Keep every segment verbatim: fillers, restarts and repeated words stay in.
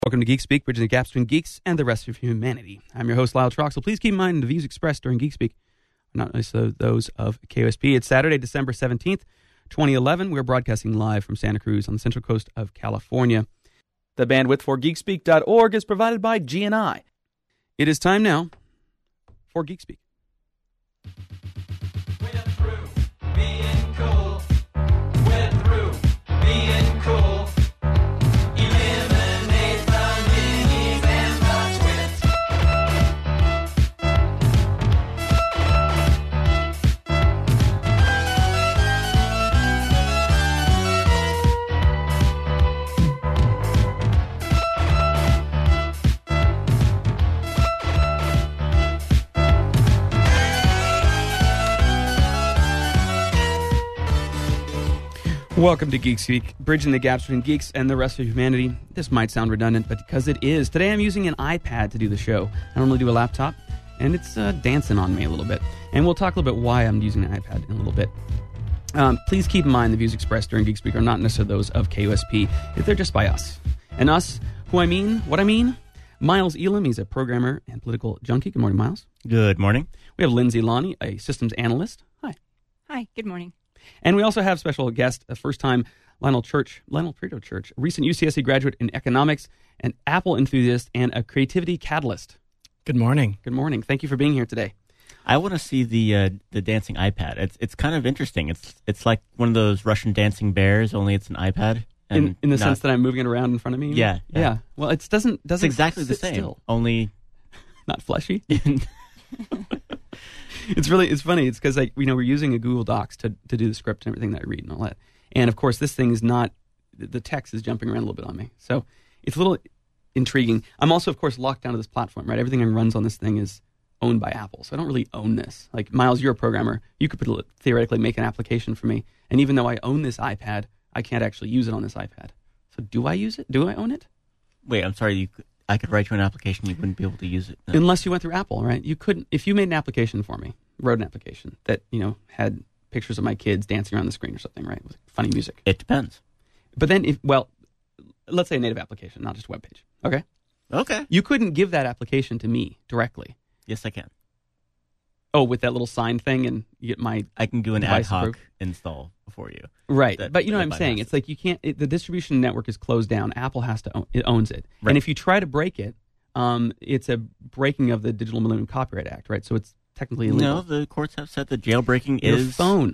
Welcome to Geek Speak, bridging the gaps between geeks and the rest of humanity. I'm your host, Lyle Troxel. Please keep in mind the views expressed during Geek Speak are not necessarily those of K O S P. It's Saturday, December seventeenth, twenty eleven. We're broadcasting live from Santa Cruz on the central coast of California. The bandwidth for geek speak dot org is provided by G N I. It is time now for Geek Speak. We're through being cool. We're through being cool. Eliminate the minis and the twits. Welcome to Geek Speak, bridging the gaps between geeks and the rest of humanity. This might sound redundant, but because it is. Today I'm using an iPad to do the show. I normally do a laptop, and it's uh, dancing on me a little bit. And we'll talk a little bit why I'm using an iPad in a little bit. Um, please keep in mind the views expressed during Geek Speak are not necessarily those of K O S P. They're just by us. And us, who I mean, what I mean, Miles Elam, he's a programmer and political junkie. Good morning, Miles. Good morning. We have Lindsay Lonnie, a systems analyst. Hi. Hi, good morning. And we also have special guest, a first-time Lionel Church, Lionel Prieto Church, a recent U C S C graduate in economics, an Apple enthusiast, and a creativity catalyst. Good morning. Good morning. Thank you for being here today. I want to see the uh, the dancing iPad. It's it's kind of interesting. It's it's like one of those Russian dancing bears, only it's an iPad. And In, in the not, sense that I'm moving it around in front of me? Yeah. Yeah. Yeah. Well, it doesn't doesn't it's exactly the sit same. still. Only Not fleshy. It's really, it's funny. It's because, like, you know, we're using a Google Docs to, to do the script and everything that I read and all that. And, of course, this thing is not, the text is jumping around a little bit on me. So it's a little intriguing. I'm also, of course, locked down to this platform, right? Everything that runs on this thing is owned by Apple. So I don't really own this. Like, Miles, you're a programmer. You could put, theoretically make an application for me. And even though I own this iPad, I can't actually use it on this iPad. So do I use it? Do I own it? wait. I'm sorry. You, I could write you an application. You wouldn't be able to use it no. Unless you went through Apple, right? You couldn't. If you made an application for me, wrote an application that, you know, had pictures of my kids dancing around the screen or something, right? With funny music. It depends. But then, if well, let's say a native application, not just a web page. Okay. Okay. You couldn't give that application to me directly. Yes, I can. Oh, with that little sign thing, and you get my I can do an ad device hoc approved? install for you. Right. That- But you know what that I'm saying? bypasses. It's like you can't. It, the distribution network is closed down. Apple has to own, it owns it, Right. and if you try to break it, um, it's a breaking of the Digital Millennium Copyright Act, right? So it's technically illegal. No, the courts have said that jailbreaking Your is phone.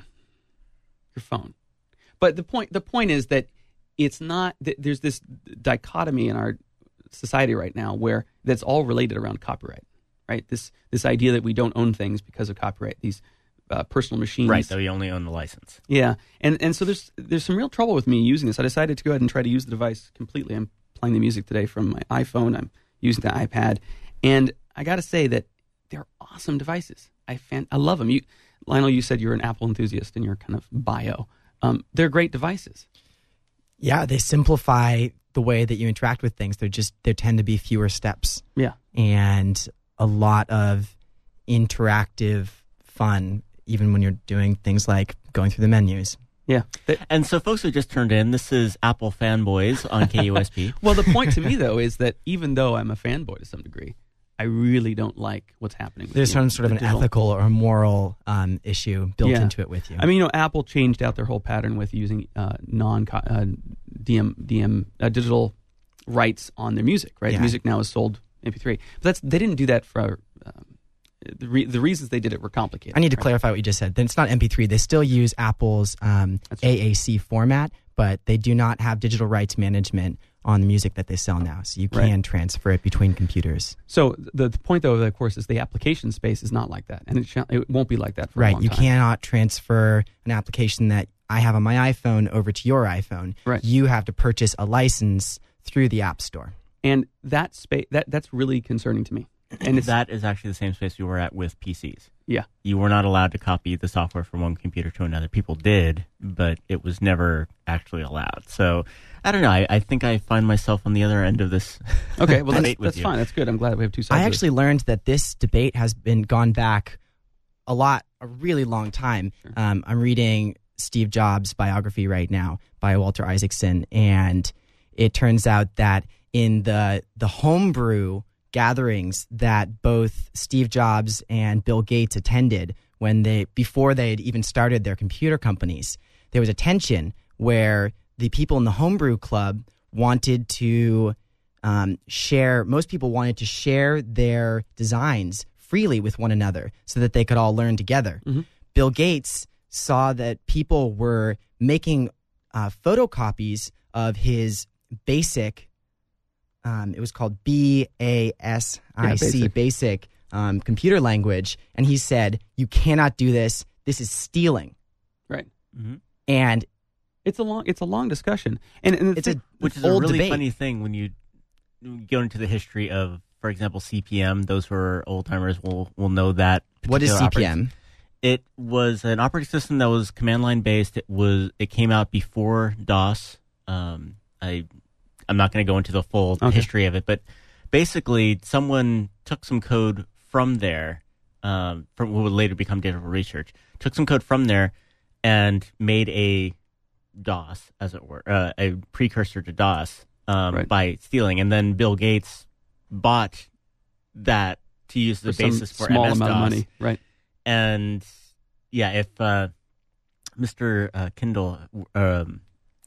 Your phone. But the point the point is that it's not that there's this dichotomy in our society right now where that's all related around copyright, right? This this idea that we don't own things because of copyright, these uh, personal machines. right. That we only own the license. Yeah. And and so there's there's some real trouble with me using this. I decided to go ahead and try to use the device completely. I'm playing the music today from my iPhone. I'm using the iPad. And I got to say that they're awesome devices. I fan, I love them. You, Lionel, you said you're an Apple enthusiast in your kind of bio. Um, they're great devices. Yeah, they simplify the way that you interact with things. They're just there tend to be fewer steps. Yeah. And a lot of interactive fun, even when you're doing things like going through the menus. Yeah. They- And so, folks who just turned in, this is Apple Fanboys on K U S P. well, the point to me, though, is that even though I'm a fanboy to some degree, I really don't like what's happening with There's the- some sort of the an digital- ethical or moral um, issue built Yeah. into it with you. I mean, you know, Apple changed out their whole pattern with using uh, non uh, D M D M uh, digital rights on their music. Right, Yeah. music now is sold M P three, but that's they didn't do that for um, the re- the reasons they did it were complicated. I need to right? clarify what you just said. Then it's not M P three. They still use Apple's um, That's right. A A C format, but they do not have digital rights management on the music that they sell now. So you Right. can transfer it between computers. So the, the point, though, of course, is the application space is not like that, and it, sh- it won't be like that for a Right. long You time. cannot transfer an application that I have on my iPhone over to your iPhone. Right. You have to purchase a license through the App Store. And that space that that's really concerning to me. And it's That is actually the same space we were at with P Cs. yeah. You were not allowed to copy the software from one computer to another. People did, but it was never actually allowed. So, I don't know. I, I think I find myself on the other end of this. Okay, well that's, debate with that's you. fine. That's good. I'm glad we have two sides. I of actually learned that this debate has been gone back a lot, a really long time. Sure. Um, I'm reading Steve Jobs' biography right now by Walter Isaacson, and it turns out that in the the homebrew gatherings that both Steve Jobs and Bill Gates attended when they before they had even started their computer companies. There was a tension where the people in the homebrew club wanted to um, share. Most people wanted to share their designs freely with one another so that they could all learn together. Mm-hmm. Bill Gates saw that people were making uh, photocopies of his basic, um, it was called B A S I C, Yeah, basic. basic um, computer language. And he said, you cannot do this. This is stealing. Right. Mm-hmm. And It's a long it's a long discussion. And, and the it's thing- a Which is a old really debate. funny thing when you go into the history of, for example, C P M. Those who are old timers will will know that. What is particular C P operating- M? It was an operating system that was command line based. It was it came out before DOS. Um, I I'm not going to go into the full Okay. history of it, but basically, someone took some code from there, um, from what would later become Digital Research. Took some code from there and made a DOS, as it were, uh, a precursor to DOS um, Right. by stealing, and then Bill Gates bought that to use the for some basis for small M S amount of DOS. money. Right. And yeah, if uh, Mister Uh, Kindle, um,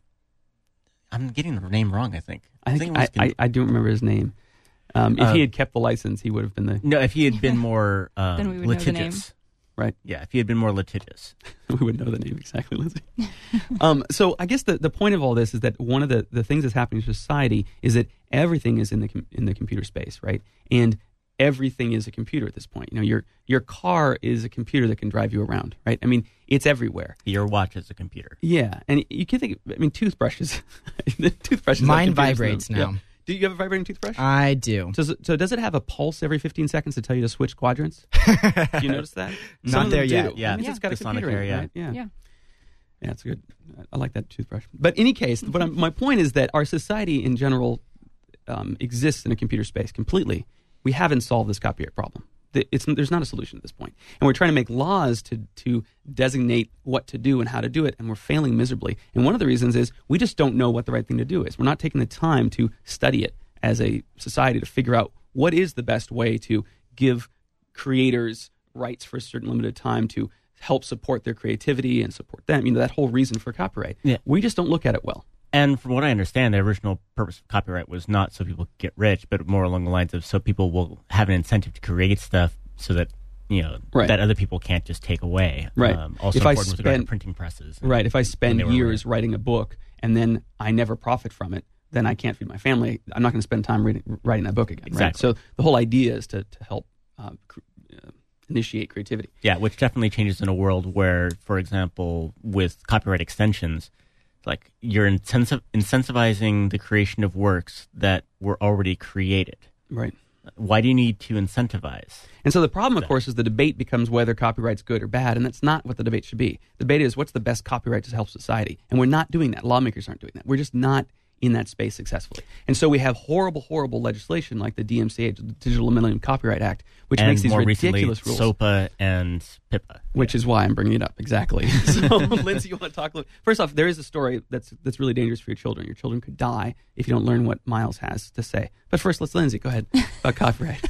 I'm getting the name wrong. I think. I think it I, was I, Kindle. I don't remember his name. Um, if Uh, he had kept the license, he would have been the no, if he had been more um, Then we would know the name. litigious, right. yeah, if he had been more litigious, we would know the name exactly, Lindsay. um, so I guess the, the point of all this is that one of the, the things that's happening in society is that everything is in the com- in the computer space, right? And everything is a computer at this point. You know, your your car is a computer that can drive you around, right? I mean, it's everywhere. your watch is a computer. Yeah, and you can think. I mean, toothbrushes. the toothbrushes. have Mine computers vibrates in them. now. Yeah. Do you have a vibrating toothbrush? I do. Does it, so does it have a pulse every fifteen seconds to tell you to switch quadrants? Do you notice that? Not Some of them there do. yet. Yeah. That means Yeah. it's got a The computer Sonicare, in it, yeah. right? Yeah. Yeah. Yeah, it's good. I like that toothbrush. But in any case, what I'm, my point is that our society in general um, exists in a computer space completely. We haven't solved this copyright problem. The- It's, there's not a solution at this point. And we're trying to make laws to, to designate what to do and how to do it, and we're failing miserably. And one of the reasons is we just don't know what the right thing to do is. We're not taking the time to study it as a society to figure out what is the best way to give creators rights for a certain limited time to help support their creativity and support them. You know, that whole reason for copyright. Yeah. We just don't look at it well. And from what I understand, the original purpose of copyright was not so people get rich, but more along the lines of so people will have an incentive to create stuff so that you know Right. that other people can't just take away. Right. Um, also If I important with regard to spend- printing presses. Right. If I When spend they were years writing a book and then I never profit from it, then I can't feed my family. I'm not going to spend time reading, writing that book again. Right? Exactly. So the whole idea is to, to help uh, cr- uh, initiate creativity. Yeah, which definitely changes in a world where, for example, with copyright extensions, like you're incentiv- incentivizing the creation of works that were already created. Right. Why do you need to incentivize? And so the problem, of course, is the debate becomes whether copyright's good or bad, and that's not what the debate should be. The debate is what's the best copyright to help society, and we're not doing that. Lawmakers aren't doing that. We're just not in that space successfully. And so we have horrible, horrible legislation like the D M C A, the Digital Millennium Copyright Act, which and makes these more ridiculous recently, rules. SOPA and PIPA. Which is why I'm bringing it up. Exactly. So, Lindsay, you want to talk a little? First off, there is a story that's that's really dangerous for your children. Your children could die if you don't learn what Miles has to say. But first, let's Lindsay go ahead about copyright.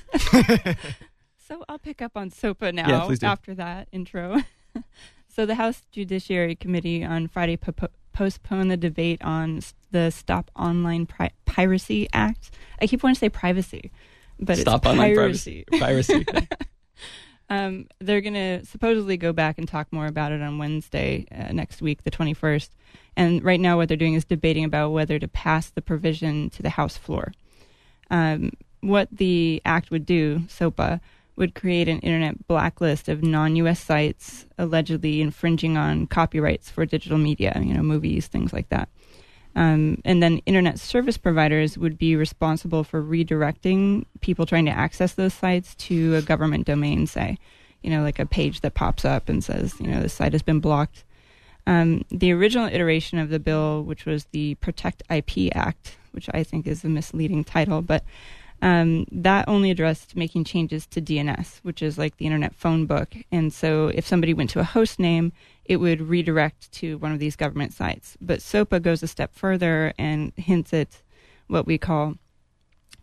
So I'll pick up on SOPA now Yeah, please do. after that intro. So the House Judiciary Committee on Friday po- postponed the debate on s- the Stop Online Pri- Piracy Act. I keep wanting to say privacy, but Stop it's online piracy. privacy. Piracy. Um, they're going to supposedly go back and talk more about it on Wednesday uh, next week, the twenty-first. And right now what they're doing is debating about whether to pass the provision to the House floor. Um, what the act would do, SOPA, would create an internet blacklist of non-U S sites allegedly infringing on copyrights for digital media, you know, movies, things like that. Um, and then internet service providers would be responsible for redirecting people trying to access those sites to a government domain, say, you know, like a page that pops up and says, you know, the site has been blocked. Um, the original iteration of the bill, which was the Protect I P Act, which I think is a misleading title, but um, that only addressed making changes to D N S, which is like the internet phone book. And so if somebody went to a host name, it would redirect to one of these government sites. But SOPA goes a step further and hints at what we call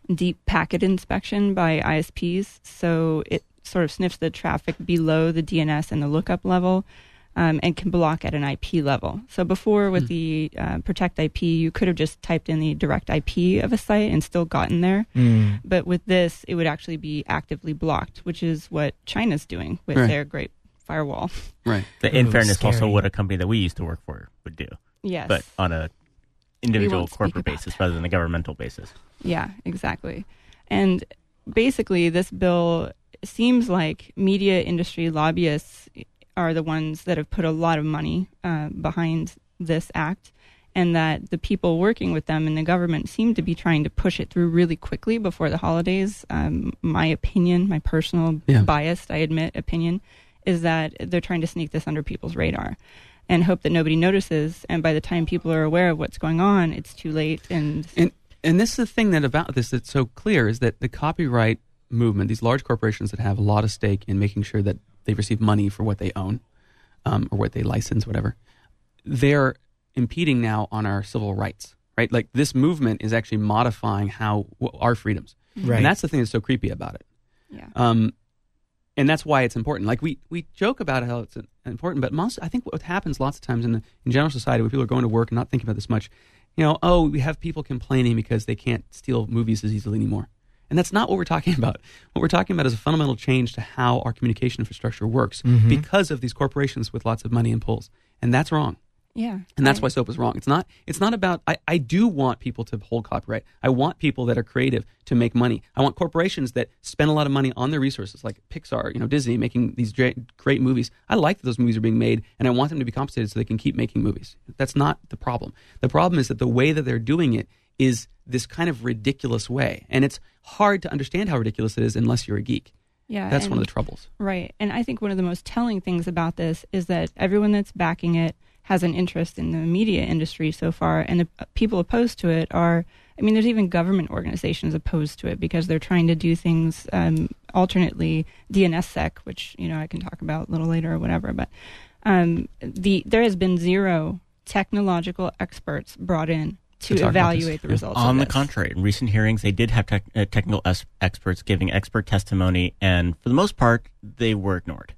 deep packet inspection by I S Ps. So it sort of sniffs the traffic below the D N S and the lookup level, um, and can block at an I P level. So before with mm. the uh, Protect I P, you could have just typed in the direct I P of a site and still gotten there. Mm. But with this, it would actually be actively blocked, which is what China's doing with right. their Great Firewall. Right. In Ooh, fairness, scary. also what a company that we used to work for would do. Yes. But on a individual won't speak corporate about basis that. rather than a governmental basis. Yeah, exactly. And basically, this bill seems like media industry lobbyists are the ones that have put a lot of money uh, behind this act, and that the people working with them in the government seem to be trying to push it through really quickly before the holidays. Um, my opinion, my personal Yeah. biased, I admit, opinion, is that they're trying to sneak this under people's radar and hope that nobody notices. And by the time people are aware of what's going on, it's too late. And And and this is the thing that about this that's so clear is that the copyright movement, these large corporations that have a lot of stake in making sure that they receive money for what they own, um, or what they license, whatever, they're impeding now on our civil rights, right? Like this movement is actually modifying how our freedoms, Right. and that's the thing that's so creepy about it. yeah. Um, and that's why it's important. Like we, we joke about how it's important, but most I think what happens lots of times in the in general society when people are going to work and not thinking about this much, you know, oh, we have people complaining because they can't steal movies as easily anymore. And that's not what we're talking about. What we're talking about is a fundamental change to how our communication infrastructure works Mhm. because of these corporations with lots of money and pulls. And that's wrong. Yeah. And that's I- why SOPA is wrong. It's not It's not about, I, I do want people to hold copyright. I want people that are creative to make money. I want corporations that spend a lot of money on their resources, like Pixar, you know, Disney, making these great, great movies. I like that those movies are being made, and I want them to be compensated so they can keep making movies. That's not the problem. The problem is that the way that they're doing it is this kind of ridiculous way. And it's hard to understand how ridiculous it is unless you're a geek. Yeah. That's and- one of the troubles. Right. And I think one of the most telling things about this is that everyone that's backing it has an interest in the media industry so far. And the people opposed to it are, I mean, there's even government organizations opposed to it because they're trying to do things um, alternately, DNSSEC, which, you know, I can talk about a little later or whatever. But um, the there has been zero technological experts brought in To to talk about this. evaluate the Yeah. results On of the this. contrary, in recent hearings, they did have tech, uh, technical es- experts giving expert testimony, and for the most part, they were ignored.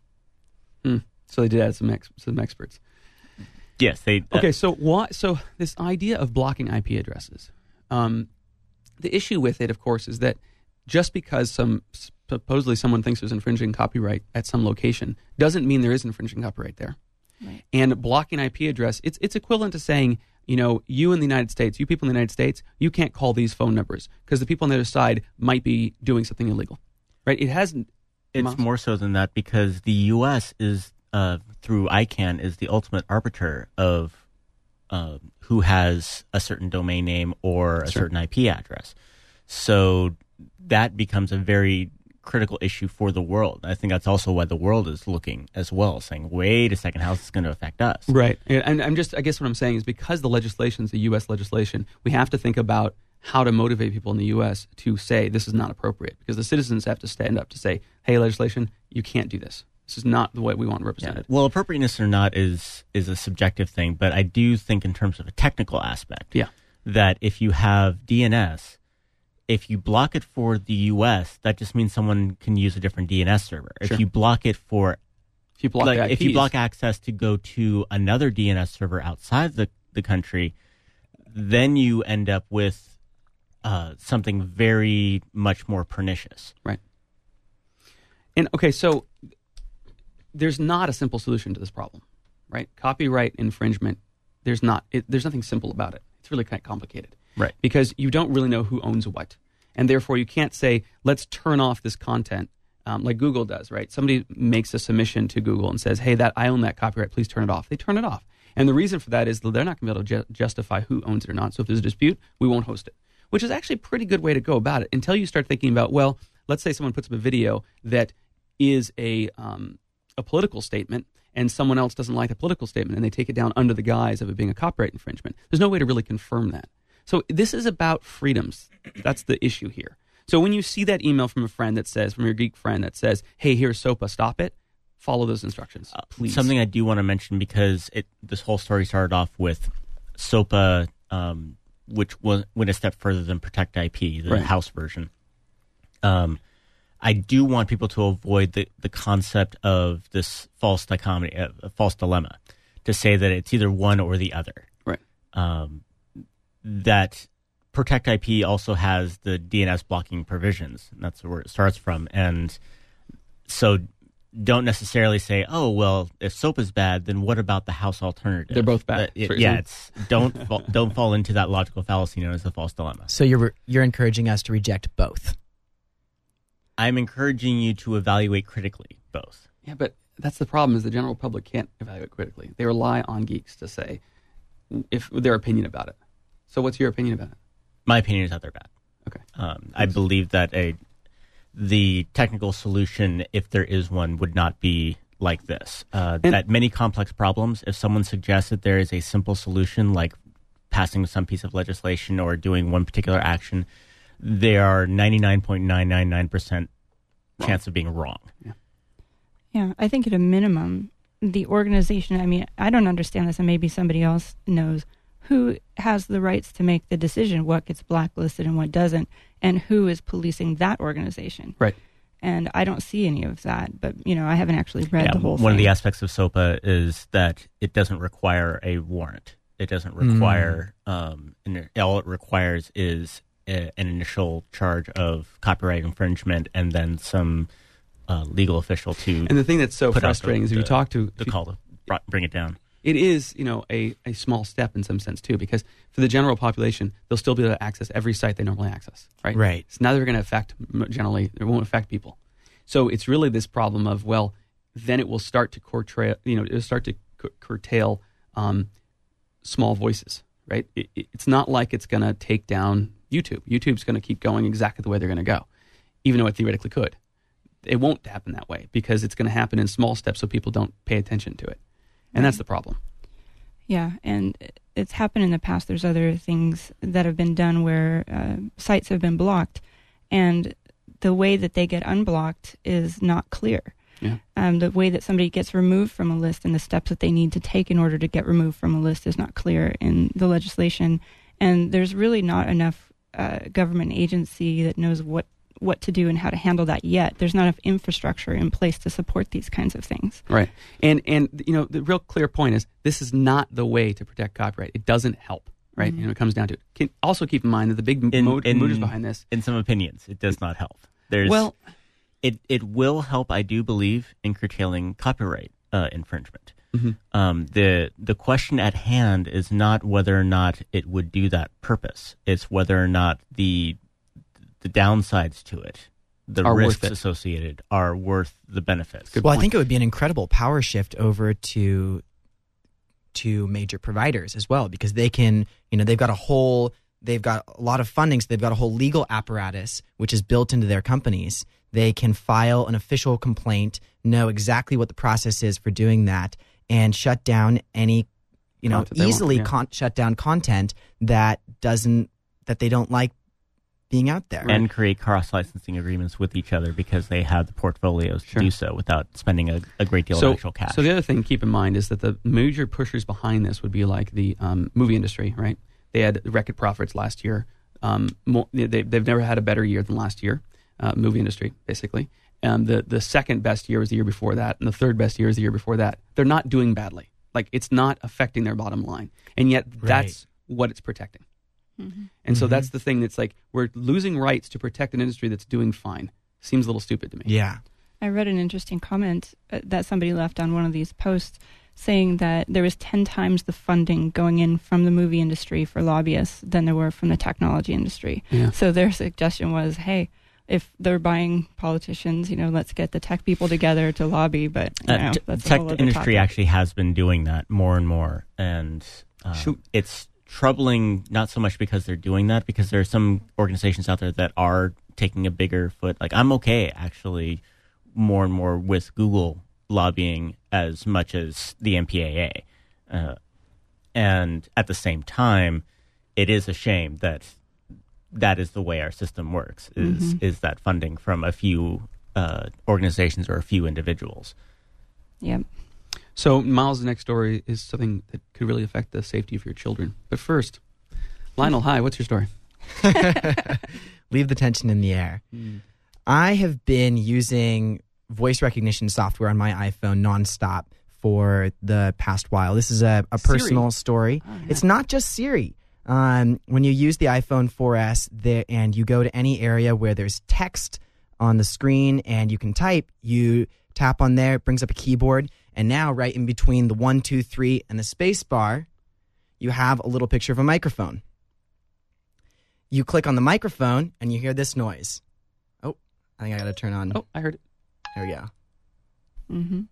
Mm. So they did add some ex- some experts. Yes, they. Uh, Okay, so why? So this idea of blocking I P addresses, um, the issue with it, of course, is that just because some supposedly someone thinks there's infringing copyright at some location doesn't mean there is infringing copyright there. Right. And blocking I P address, it's it's equivalent to saying, you know, you in the United States, you people in the United States, you can't call these phone numbers because the people on the other side might be doing something illegal, right? It hasn't. It's more so than that because the U S is, uh, through I CANN, is the ultimate arbiter of uh, who has a certain domain name or a Sure. certain I P address. So that becomes a very critical issue for the world. I think that's also why the world is looking as well, saying, wait a second, how's this going to affect us? Right. And I'm just, I guess what I'm saying is because the legislation is the U S legislation, we have to think about how to motivate people in the U S to say this is not appropriate because the citizens have to stand up to say, hey, legislation, you can't do this. This is not the way we want Yeah. represented. Well, appropriateness or not is is a subjective thing, but I do think in terms of a technical aspect, Yeah. that if you have D N S, if you block it for the U S, that just means someone can use a different D N S server. Sure. If you block it for, If you block like, the I Ps, if you block access to go to another D N S server outside the, the country, then you end up with uh, something very much more pernicious. Right. And okay, so there's not a simple solution to this problem, right? Copyright infringement, there's not. It, there's nothing simple about it. It's really kind of complicated. Right. Because you don't really know who owns what. And therefore, you can't say, let's turn off this content um, like Google does, right? Somebody makes a submission to Google and says, hey, that I own that copyright, please turn it off. They turn it off. And the reason for that is that they're not going to be able to ju- justify who owns it or not. So if there's a dispute, we won't host it, which is actually a pretty good way to go about it until you start thinking about, well, let's say someone puts up a video that is a um, a political statement and someone else doesn't like the political statement and they take it down under the guise of it being a copyright infringement. There's no way to really confirm that. So this is about freedoms. That's the issue here. So when you see that email from a friend that says, from your geek friend that says, hey, here's SOPA, stop it, follow those instructions, please. Something I do want to mention because it this whole story started off with SOPA um, which was, went a step further than Protect I P, the Right. House version. Um, I do want people to avoid the, the concept of this false dichotomy, uh, a false dilemma, to say that it's either one or the other. Right. Um, that Protect I P also has the D N S blocking provisions. And that's where it starts from. And so don't necessarily say, oh, well, if SOAP is bad, then what about the House alternative? They're both bad. Uh, it- That's what you're yeah, saying. it's don't fall, don't fall into that logical fallacy known as the false dilemma. So you're you're encouraging us to reject both. I'm encouraging you to evaluate critically both. Yeah, but that's the problem is the general public can't evaluate critically. They rely on geeks to say if their opinion about it. So what's your opinion about it? My opinion is that they're bad. Okay. Um, I believe that a the technical solution, if there is one, would not be like this. Uh, And- that many complex problems, if someone suggests that there is a simple solution, like passing some piece of legislation or doing one particular action, there are ninety-nine point nine nine nine percent chance of being wrong. Yeah, I think at a minimum, the organization, I mean, I don't understand this, and maybe somebody else knows, who has the rights to make the decision what gets blacklisted and what doesn't, and who is policing that organization. Right. And I don't see any of that, but, you know, I haven't actually read Yeah, the whole one thing. of the aspects of SOPA is that it doesn't require a warrant. It doesn't require, um, an, all it requires is a, an initial charge of copyright infringement and then some uh, legal official to And the thing that's so put out frustrating the, is if you the- talk to the if you- call to br- bring it down. it is, you know, a, a small step in some sense too, because for the general population, they'll still be able to access every site they normally access, right? Right. It's never going to affect m- generally, it won't affect people. So it's really this problem of, well, then it will start to curtail, you know, it'll start to cu- curtail um, small voices, right? It, it- it's not like it's going to take down YouTube. YouTube's going to keep going exactly the way they're going to go, even though it theoretically could. It won't happen that way because it's going to happen in small steps so people don't pay attention to it. And that's the problem. Yeah, and it's happened in the past. There's other things that have been done where uh, sites have been blocked, and the way that they get unblocked is not clear. Yeah. Um, the way that somebody gets removed from a list and the steps that they need to take in order to get removed from a list is not clear in the legislation. And there's really not enough uh, government agency that knows what what to do and how to handle that yet. There's not enough infrastructure in place to support these kinds of things. Right. And, and you know, the real clear point is this is not the way to protect copyright. It doesn't help, right? Mm-hmm. You know, it comes down to it. Can also keep in mind that the big In, mo- in, motives behind this. in some opinions, it does not help. There's Well, it it will help, I do believe, in curtailing copyright uh, infringement. Mhm. Um, the the question at hand is not whether or not it would do that purpose. It's whether or not the the downsides to it, the Are worth risks it. associated, are worth the benefits. Good Well, I point. think it would be an incredible power shift over to to major providers as well, because they can, you know, they've got a whole, they've got a lot of funding, so they've got a whole legal apparatus which is built into their companies. They can file an official complaint, know exactly what the process is for doing that, and shut down any, you know, Content they want, easily yeah. con- shut down content that doesn't that they don't like being out there. And create cross-licensing agreements with each other because they have the portfolios Sure. to do so without spending a, a great deal so, of actual cash. so the other thing to keep in mind is that the major pushers behind this would be like the um, movie industry, right? They had record profits last year. Um, more, they, they've never had a better year than last year. Uh, movie industry, basically. Um, the the second best year was the year before that, and the third best year is the year before that. They're not doing badly. Like, it's not affecting their bottom line, and yet that's what it's protecting. Mm-hmm. And so that's the thing that's like, we're losing rights to protect an industry that's doing fine. Seems a little stupid to me. yeah. I read an interesting comment uh, that somebody left on one of these posts saying that there was ten times the funding going in from the movie industry for lobbyists than there were from the technology industry. Yeah. So their suggestion was, hey, if they're buying politicians, you know, let's get the tech people together to lobby. But you Uh, know, t- that's a tech whole other industry topic. actually has been doing that more and more, and uh, Shoot. it's troubling not so much because they're doing that, because there are some organizations out there that are taking a bigger foot. Like, I'm okay actually more and more with Google lobbying as much as the M P A A, uh, and at the same time, it is a shame that that is the way our system works. Is Mhm. is that funding from a few uh, organizations or a few individuals? Yep. So, Miles' next story is something that could really affect the safety of your children. But first, Lionel, hi. What's your story? Leave the tension in the air. Mm. I have been using voice recognition software on my iPhone nonstop for the past while. This is a, a personal story. Oh, yeah. It's not just Siri. Um, when you use the iPhone four S there, and you go to any area where there's text on the screen and you can type, you tap on there, it brings up a keyboard, and now right in between the one, two, three, and the space bar, you have a little picture of a microphone. You click on the microphone and you hear this noise. Oh, I think I got to turn on. Oh, I heard it. There we go. Mm-hmm.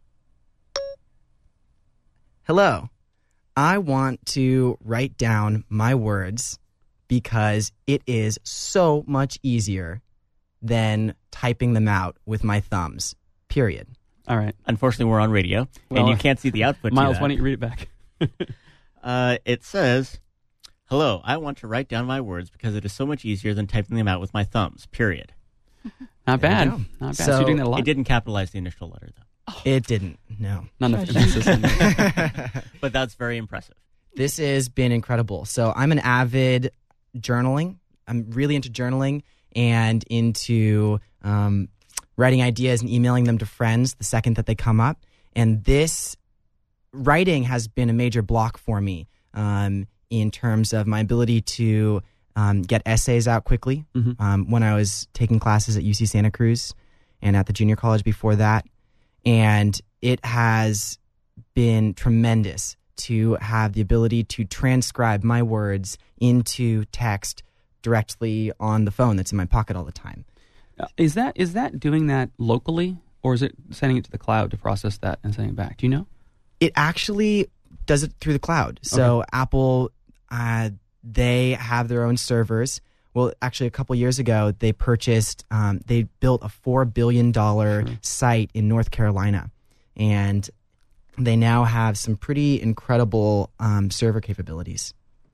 Hello. I want to write down my words because it is so much easier than typing them out with my thumbs, period. All right. Unfortunately, we're on radio, Well, and you can't see the output. Miles, to why that. don't you read it back? Uh, it says, "Hello, I want to write down my words because it is so much easier than typing them out with my thumbs, period." Not There you bad. go. Not bad. So, So, you're doing that a lot. It didn't capitalize the initial letter, though. It didn't, no. Not enough Shush. emphasis on that. But that's very impressive. This has been incredible. So I'm an avid journaling. I'm really into journaling and into um, writing ideas and emailing them to friends the second that they come up. And this writing has been a major block for me um, in terms of my ability to um, get essays out quickly. Mhm. Um, when I was taking classes at U C Santa Cruz and at the junior college before that. And it has been tremendous to have the ability to transcribe my words into text directly on the phone that's in my pocket all the time. Uh, Is that is that doing that locally, or is it sending it to the cloud to process that and sending it back? Do you know? It actually does it through the cloud. So Apple, uh, they have their own servers. Well, actually, a couple years ago, they purchased, um, they built a four billion dollars Sure. site in North Carolina. And they now have some pretty incredible um, server capabilities.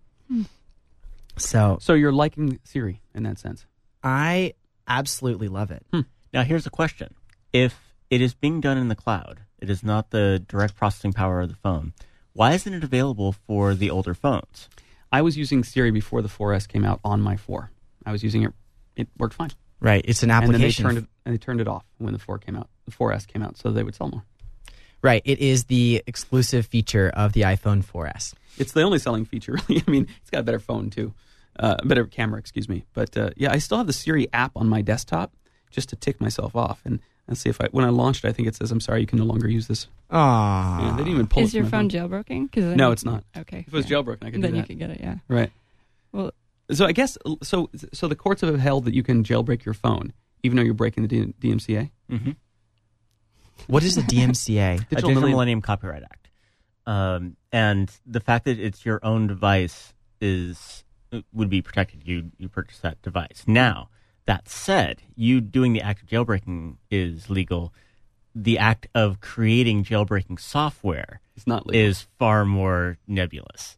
So So you're liking Siri in that sense. I absolutely love it. Now, here's a question. If it is being done in the cloud, it is not the direct processing power of the phone, why isn't it available for the older phones? I was using Siri before the four S came out on my four. I was using it. It worked fine. Right. It's an And then they application. turned it, and they turned it off when the four came out. The four S came out, so they would sell more. Right. It is the exclusive feature of the iPhone four S. It's the only selling feature, really. I mean, it's got a better phone too, uh, a better camera, excuse me. But uh, yeah, I still have the Siri app on my desktop just to tick myself off. And let's see if I when I launched it, I think it says, "I'm sorry, you can no longer use this." Aww. Yeah, they didn't even pull it Is from your my phone jailbroken? 'Cause then No, you- it's not. Okay. If it was yeah. jailbroken, I could then do you that. could get it, yeah. Right. Well, So I guess so. So the courts have held that you can jailbreak your phone even though you're breaking the D- DMCA. Mm-hmm. What is the D M C A? A Digital Digital Millennium- Millennium Copyright Act. Um, and the fact that it's your own device is would be protected. You you purchase that device. Now, that said, you doing the act of jailbreaking is legal. The act of creating jailbreaking software It's not legal. is far more nebulous,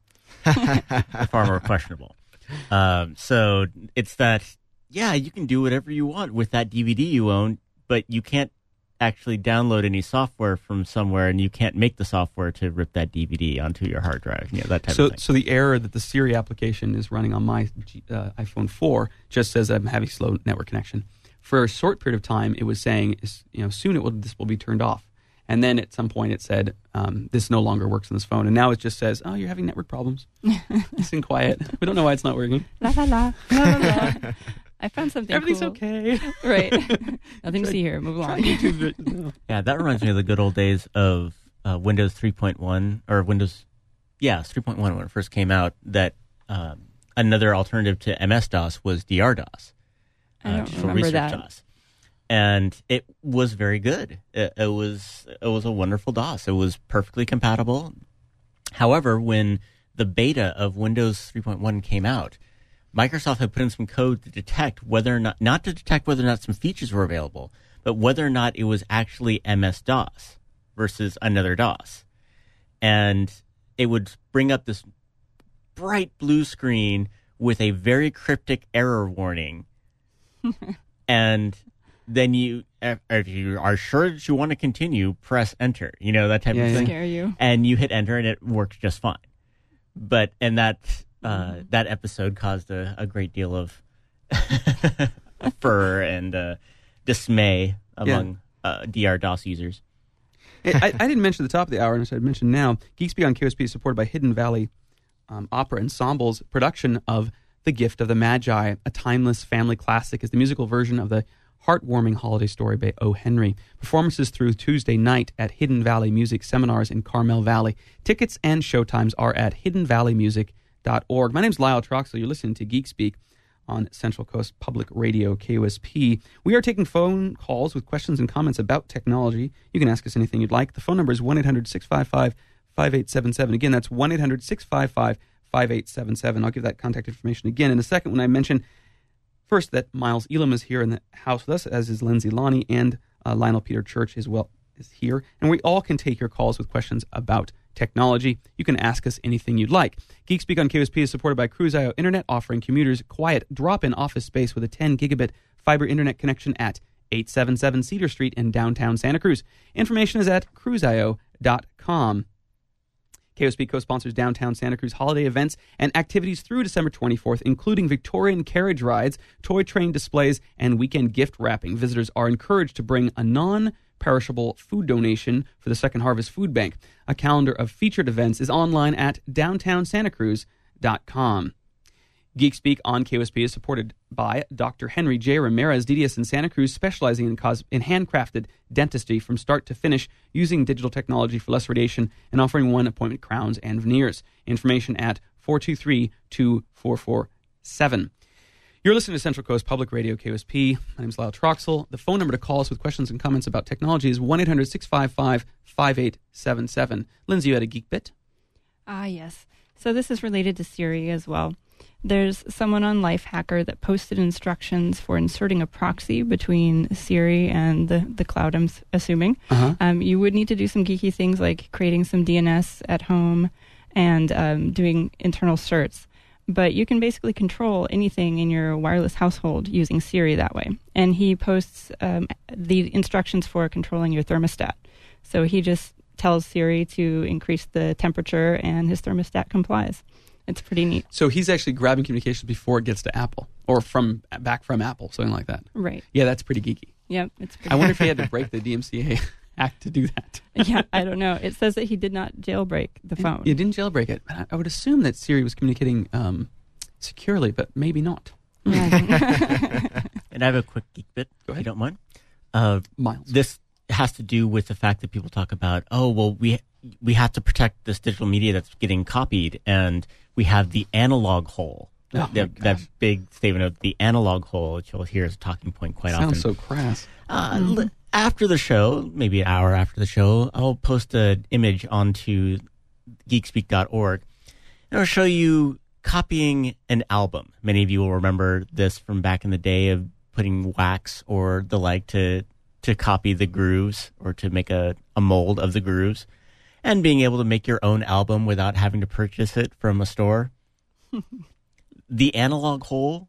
far more questionable. Um, so it's that, yeah, you can do whatever you want with that D V D you own, but you can't actually download any software from somewhere, and you can't make the software to rip that D V D onto your hard drive. You know, that type So, of thing. so the error that the Siri application is running on my G- uh, iPhone four just says I'm having slow network connection. For a short period of time, it was saying, is- you know, soon it will this will be turned off, and then at some point it said um, this no longer works on this phone, and now it just says, oh, you're having network problems. Listen quiet. We don't know why it's not working. la la la, la la la. I found something Everything's cool. okay. Right. Nothing to see here. Move Try along. YouTube videos. No. Yeah, that reminds me of the good old days of uh, Windows three point one, or Windows, yeah, three point one when it first came out, that um, another alternative to M S DOS was D R DOS. I don't Digital remember Research that. DOS. And it was very good. It, it was it was a wonderful DOS. It was perfectly compatible. However, when the beta of Windows three point one came out, Microsoft had put in some code to detect whether or not, not to detect whether or not some features were available, but whether or not it was actually M S DOS versus another DOS. And it would bring up this bright blue screen with a very cryptic error warning. And then you, if you are sure that you want to continue, press enter, you know, that type Yeah, of yeah. thing. Scare you. And you hit enter and it works just fine. But, and that, uh, that episode caused a, a great deal of furor and uh, dismay among uh, D R DOS users. I, I didn't mention at the top of the hour, and as I mentioned now, Geekspeak on K O S P is supported by Hidden Valley um, Opera Ensemble's production of The Gift of the Magi, a timeless family classic, is the musical version of the heartwarming holiday story by O. Henry. Performances through Tuesday night at Hidden Valley Music Seminars in Carmel Valley. Tickets and showtimes are at hidden valley music dot org. My name's Lyle Troxel. You're listening to Geekspeak on Central Coast Public Radio, K O S P. We are taking phone calls with questions and comments about technology. You can ask us anything you'd like. The phone number is one eight hundred six five five five eight seven seven. Again, that's one eight hundred six five five five eight seven seven. I'll give that contact information again in a second when I mention first that Miles Elam is here in the house with us, as is Lindsay Lonnie, and uh, Lionel Peter Church as well is here. And we all can take your calls with questions about technology. You can ask us anything you'd like. Geekspeak on K O S P is supported by Cruise dot I O Internet, offering commuters quiet drop-in office space with a ten gigabit fiber internet connection at eight seventy-seven Cedar Street in downtown Santa Cruz. Information is at cruise dot I O dot com. K O S P co-sponsors downtown Santa Cruz holiday events and activities through December twenty-fourth, including Victorian carriage rides, toy train displays, and weekend gift wrapping. Visitors are encouraged to bring a non-perishable food donation for the Second Harvest Food Bank. A calendar of featured events is online at downtown santa cruz dot com. Geekspeak on K O S P is supported by Doctor Henry J. Ramirez, D D S in Santa Cruz, specializing in, cos- in handcrafted dentistry from start to finish using digital technology for less radiation and offering one-appointment crowns and veneers. Information at four two three, two four four seven. You're listening to Central Coast Public Radio, K O S P. My name is Lyle Troxel. The phone number to call us with questions and comments about technology is one eight hundred six five five five eight seven seven. Lindsay, you had a geek bit? Ah, yes. So this is related to Siri as well. There's someone on Lifehacker that posted instructions for inserting a proxy between Siri and the, the cloud, I'm s- assuming. Uh-huh. Um, you would need to do some geeky things like creating some D N S at home and um, doing internal certs. But you can basically control anything in your wireless household using Siri that way. And he posts um, the instructions for controlling your thermostat. So he just tells Siri to increase the temperature, and his thermostat complies. It's pretty neat. So he's actually grabbing communications before it gets to Apple, or from back from Apple, something like that. Right. Yeah, that's pretty geeky. Yep. It's pretty I wonder if he had to break the D M C A Act to do that. Yeah, I don't know. It says that he did not jailbreak the phone. You didn't jailbreak it. I I would assume that Siri was communicating um, securely, but maybe not. And I have a quick geek bit, Go if ahead. you don't mind. Uh, Miles. this has to do with the fact that people talk about, oh, well, we we have to protect this digital media that's getting copied, and we have the analog hole. Oh, my that, that gosh. big statement of the analog hole, which you'll hear as a talking point quite Sounds often. so crass. Uh, li- after the show, maybe an hour after the show, I'll post an image onto geekspeak dot org. And I'll show you copying an album. Many of you will remember this from back in the day of putting wax or the like to to copy the grooves or to make a, a mold of the grooves, and being able to make your own album without having to purchase it from a store. The analog hole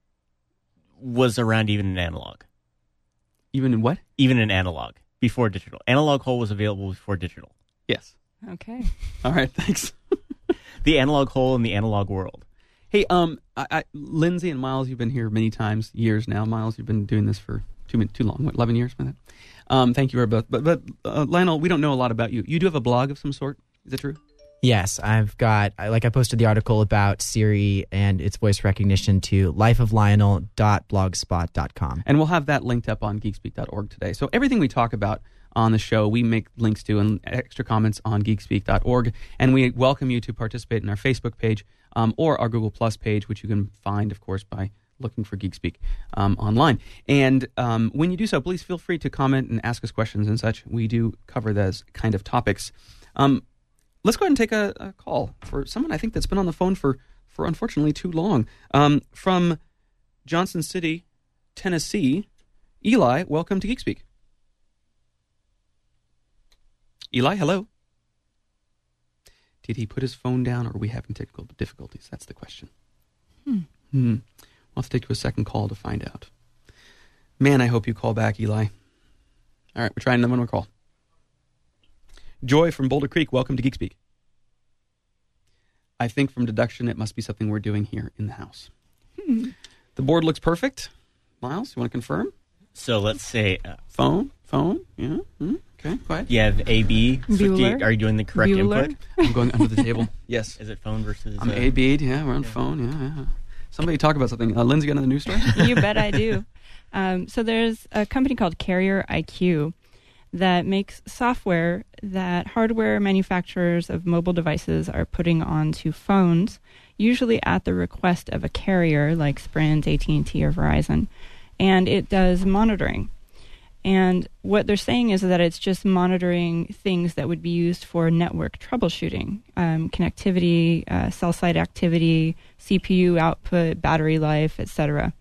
was around even in analog. Even in what? Even in analog, before digital. Analog hole was available before digital. Yes. Okay. All right, thanks. The analog hole in the analog world. Hey, um, I, I, Lindsay and Miles, you've been here many times, years now. Miles, you've been doing this for too min- too long, what, eleven years? Um, thank you very much. But, but uh, Lionel, we don't know a lot about you. You do have a blog of some sort. Is that true? Yes, I've got, I- like I posted the article about Siri and its voice recognition to life of lionel dot blogspot dot com. And we'll have that linked up on geekspeak dot org today. So everything we talk about on the show, we make links to and extra comments on geekspeak dot org. And we welcome you to participate in our Facebook page um, or our Google Plus page, which you can find, of course, by looking for Geekspeak um, online. And um, when you do so, please feel free to comment and ask us questions and such. We do cover those kind of topics. Um, let's go ahead and take a, a call for someone I think that's been on the phone for, for unfortunately too long. Um, from Johnson City, Tennessee, Eli, welcome to Geekspeak. Eli, hello. Did he put his phone down, or are we having technical difficulties? That's the question. Hmm. Hmm. We'll have to take to a second call to find out. Man, I hope you call back, Eli. All right, we're trying another one more call. Joy from Boulder Creek, welcome to Geekspeak. I think from deduction, it must be something we're doing here in the house. The board looks perfect. Miles, you want to confirm? So let's say, uh, Phone? Phone? Yeah? Hmm? Okay, go ahead. you have A, B. So do you- Bueller? are you doing the correct Bueller? input? I'm going under the table. Yes. Is it phone versus... I'm uh, A B'd. Yeah, we're on phone. Yeah, yeah. Somebody talk about something. Uh, Lindsay got another news story? You bet I do. Um, so there's a company called Carrier I Q that makes software that hardware manufacturers of mobile devices are putting onto phones, usually at the request of a carrier like Sprint, A T and T, or Verizon. And it does monitoring. And what they're saying is that it's just monitoring things that would be used for network troubleshooting, um, connectivity, uh, cell site activity, C P U output, battery life, et cetera.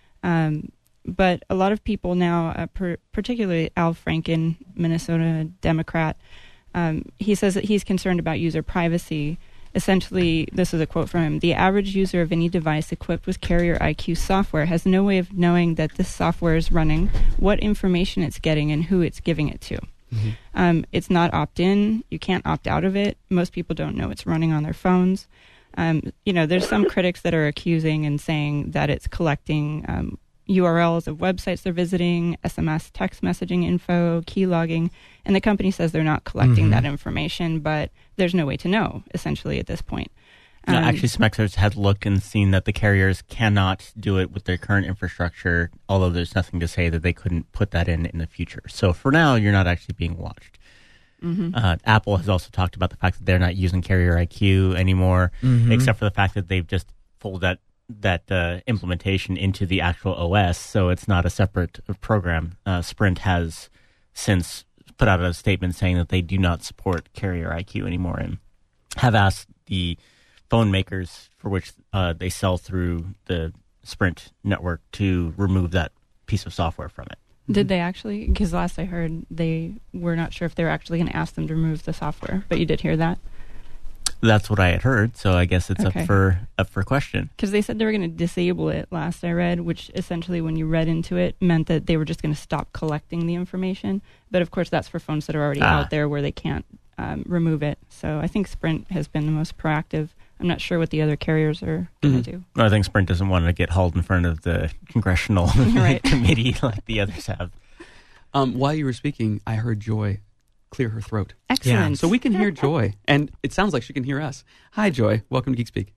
Um, but a lot of people now, uh, per, particularly Al Franken, Minnesota Democrat, um, he says that he's concerned about user privacy. Essentially, this is a quote from him: "The average user of any device equipped with Carrier I Q software has no way of knowing that this software is running, what information it's getting, and who it's giving it to. Mm-hmm. Um, it's not opt-in. You can't opt out of it. Most people don't know it's running on their phones. Um, you know, there's some critics that are accusing and saying that it's collecting um, U R Ls of websites they're visiting, S M S text messaging info, key logging, and the company says they're not collecting Mhm. that information, but there's no way to know, essentially, at this point. No, Um, actually, some experts had looked and seen that the carriers cannot do it with their current infrastructure, although there's nothing to say that they couldn't put that in in the future. So for now, you're not actually being watched. mhm. Uh, Apple has also talked about the fact that they're not using Carrier I Q anymore, Mhm. except for the fact that they've just pulled that that uh, implementation into the actual O S, so it's not a separate program. Uh, Sprint has since put out a statement saying that they do not support Carrier I Q anymore, and have asked the phone makers for which uh, they sell through the Sprint network to remove that piece of software from it. Did they actually? Because last I heard, they were not sure if they were actually going to ask them to remove the software, but you did hear that? That's what I had heard, so I guess it's Okay. up for up for question. Because they said they were going to disable it last I read, which essentially, when you read into it, meant that they were just going to stop collecting the information. But of course, that's for phones that are already Ah. out there where they can't um, remove it. So I think Sprint has been the most proactive. I'm not sure what the other carriers are going Mhm. to do. I think Sprint doesn't want to get hauled in front of the congressional Right. committee like the others have. Um, while you were speaking, I heard Joy clear her throat. Excellent. So we can hear Joy, and it sounds like she can hear us. Hi, Joy. Welcome to Geek Speak.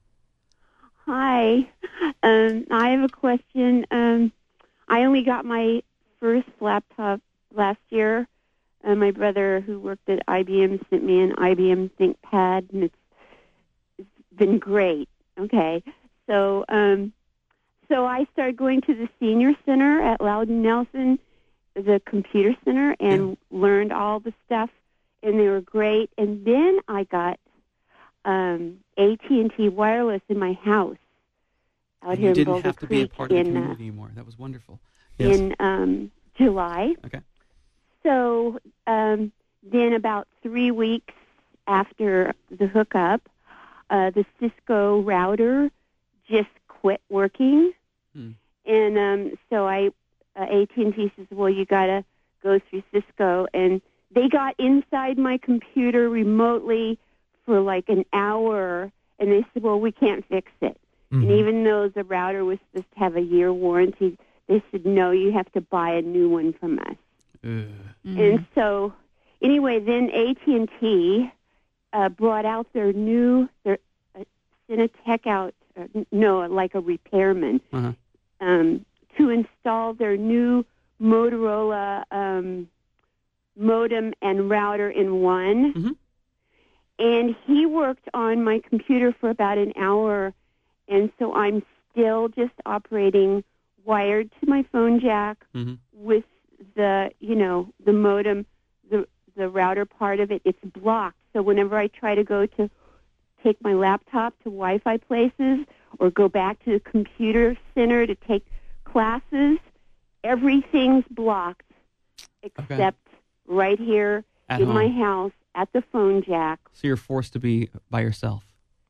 Hi. Um, I have a question. Um, I only got my first laptop last year. Uh, my brother, who worked at I B M, sent me an I B M ThinkPad, and it's, it's been great. Okay. So, um, so I started going to the senior center at Loudon Nelson, the computer center, and learned all the stuff, and they were great. And then I got um, A T and T wireless in my house out And here you in didn't Boulder have to be a Creek part of the in uh, community anymore. That was wonderful. Yes. in um, July. Okay. So um, then, about three weeks after the hookup, uh, the Cisco router just quit working, Hmm. and um, so I uh, A T and T says, "Well, you got to go through Cisco," and they got inside my computer remotely for like an hour, and they said, "Well, we can't fix it." And even though the router was supposed to have a year warranty, they said, "No, you have to buy a new one from us." Ugh. And so, anyway, then A T and T uh, brought out their new, their uh, sent a tech out, uh, no, like a repairman, Uh-huh. um, to install their new Motorola um, modem and router in one. Mhm. And he worked on my computer for about an hour, and so I'm still just operating wired to my phone jack Mhm. with the, you know, the modem, the the router part of it. It's blocked. So whenever I try to go to take my laptop to Wi-Fi places or go back to the computer center to take classes, everything's blocked except right here At in home. my house at the phone jack. So you're forced to be by yourself.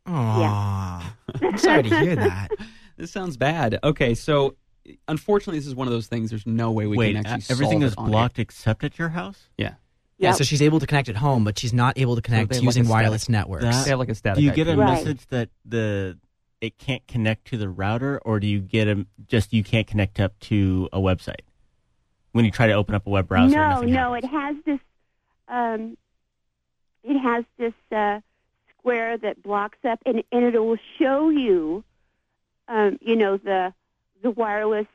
Aw. I'm sorry to hear that. This sounds bad. Okay, so unfortunately, this is one of those things. There's no way we Wait, can uh, actually everything solve is it on blocked except at your house? air. Yeah, Yep. so she's able to connect at home, but she's not able to connect they have like using a static- wireless networks. that- They have like a static. Do you I P. get a Right. message that the it can't connect to the router, or do you get a just you can't connect up to a website when you try to open up a web browser? No, nothing no, happens? it has this. Um, it has this uh, square that blocks up, and, and it will show you, um, you know, the the wireless,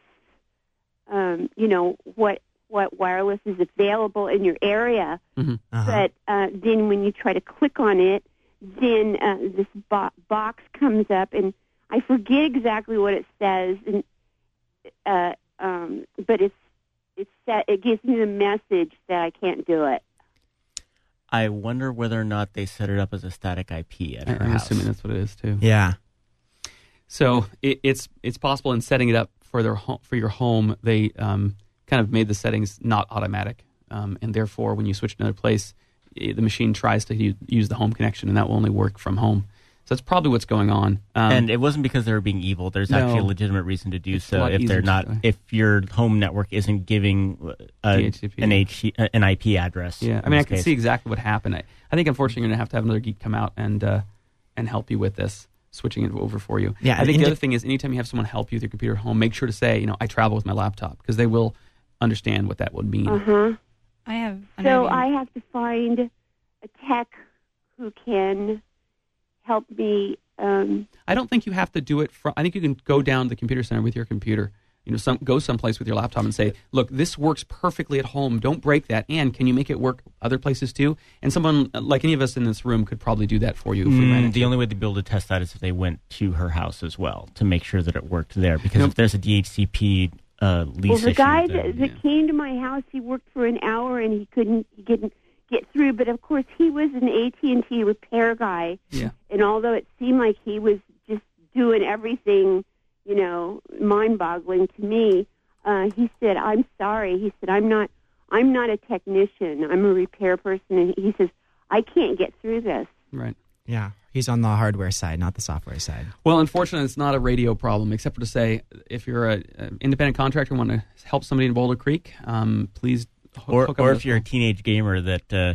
um, you know, what what wireless is available in your area. Mhm. Uh-huh. But uh, then when you try to click on it, then uh, this bo- box comes up, and I forget exactly what it says, and uh, um, but it's it's set, it gives me the message that I can't do it. I wonder whether or not they set it up as a static I P at I- her I'm house. assuming that's what it is too. Yeah. So it, it's it's possible in setting it up for their home, for your home, they um, kind of made the settings not automatic, um, and therefore when you switch to another place, i the machine tries to u- use the home connection, and that will only work from home. So that's probably what's going on. Um, and it wasn't because they were being evil. There's No. actually a legitimate reason to do It's a so lot if easier they're to not do. if your home network isn't giving a, D H C P. an H an I P address. yeah, I in mean, I this can case. see exactly what happened. I, I think unfortunately you're going to have to have another geek come out and uh, and help you with this, switching it over for you. Yeah, I think and the the- other thing is anytime you have someone help you with your computer at home, make sure to say, you know, I travel with my laptop, because they will understand what that would mean. Uh huh. I have. an So idea. I have to find a tech who can help me. Um, I don't think you have to do it from. I think you can go down to the computer center with your computer. You know, some go someplace with your laptop and say, "Look, this works perfectly at home. Don't break that. And can you make it work other places too?" And someone like any of us in this room could probably do that for you. If we ran Mm, into the it. only way to be able to test that is if they went to her house as well to make sure that it worked there. Because Nope. if there's a D H C P uh, lease well, the issue, guy then- that, that yeah. came to my house, he worked for an hour and he couldn't he couldn't get through. But of course, he was an A T and T repair guy, yeah, and although it seemed like he was just doing everything, you know, mind-boggling to me, uh, he said, "I'm sorry." He said, "I'm not. I'm not a technician. I'm a repair person." And he says, "I can't get through this." right. Yeah. He's on the hardware side, not the software side. Well, unfortunately, it's not a radio problem, except for to say, if you're an independent contractor and want to help somebody in Boulder Creek, um, please hook, or hook up or with if you're a teenage gamer that uh,